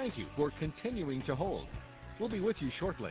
Thank you for continuing to hold. We'll be with you shortly.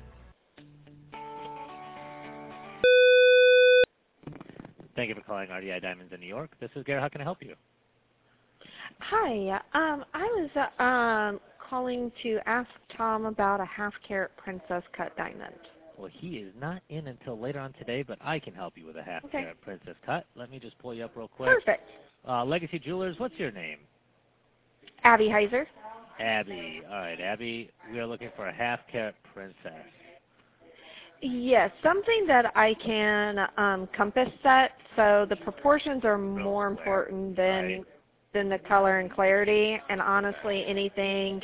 Thank you for calling RDI Diamonds in New York. This is Gary. How can I help you? Hi. I was calling to ask Tom about a half-carat princess cut diamond. Well, he is not in until later on today, but I can help you with a half-carat princess cut. Let me just pull you up real quick. Perfect. Legacy Jewelers, what's your name? Abby Heiser. Abby. All right, Abby, we are looking for a half-carat princess. Yes, something that I can compass set, so the proportions are more important than the color and clarity, and honestly, anything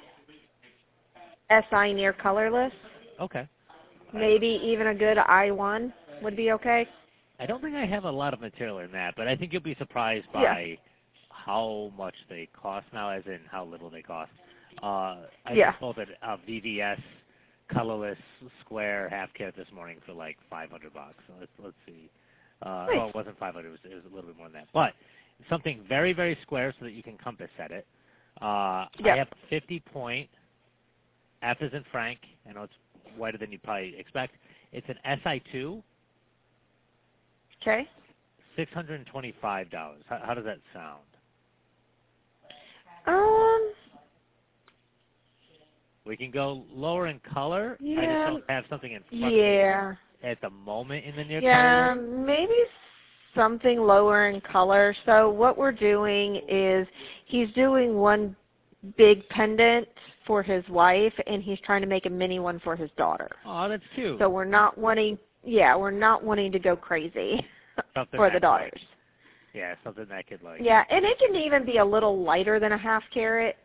SI near colorless. Okay. Maybe even a good I1 would be okay. I don't think I have a lot of material in that, but I think you'll be surprised by how much they cost now, as in how little they cost. I just sold a VVS colorless square half carat this morning for like $500. So let's see. Well, it wasn't 500. It was a little bit more than that. But something very, very square so that you can compass set it. I have 50 point. F is in Frank. I know it's whiter than you'd probably expect. It's an SI2. Okay. $625. How does that sound? We can go lower in color. Yeah. I just don't have something in front of me at the moment in the near term. Yeah, maybe something lower in color. So what we're doing is he's doing one big pendant for his wife, and he's trying to make a mini one for his daughter. Oh, that's cute. So we're not wanting to go crazy for the daughters. Yeah, something that could like. Yeah, and it can even be a little lighter than a half carat,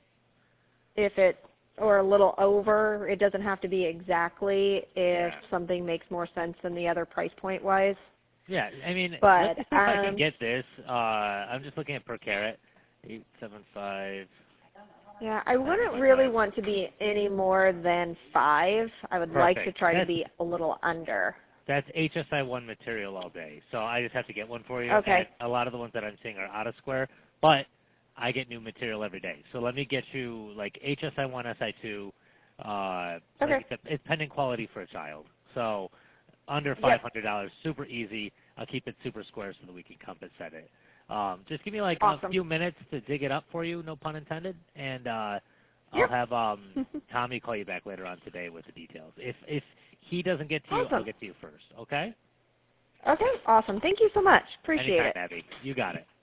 or a little over. It doesn't have to be exactly if something makes more sense than the other price point wise. Yeah, I mean, but let's see if I can get this. I'm just looking at per carat, 875. Yeah, I wouldn't really want to be any more than 5. I would like to try to be a little under. That's HSI1 material all day, so I just have to get one for you. Okay. And a lot of the ones that I'm seeing are out of square, but I get new material every day. So let me get you like HSI1, SI2. Like it's pendant quality for a child. So under $500, super easy. I'll keep it super square so that we can compass set it. Just give me like a few minutes to dig it up for you, no pun intended, and I'll have Tommy call you back later on today with the details. If he doesn't get to you, I'll get to you first, okay? Okay, awesome. Thank you so much. Appreciate Anytime, it. Abby. You got it.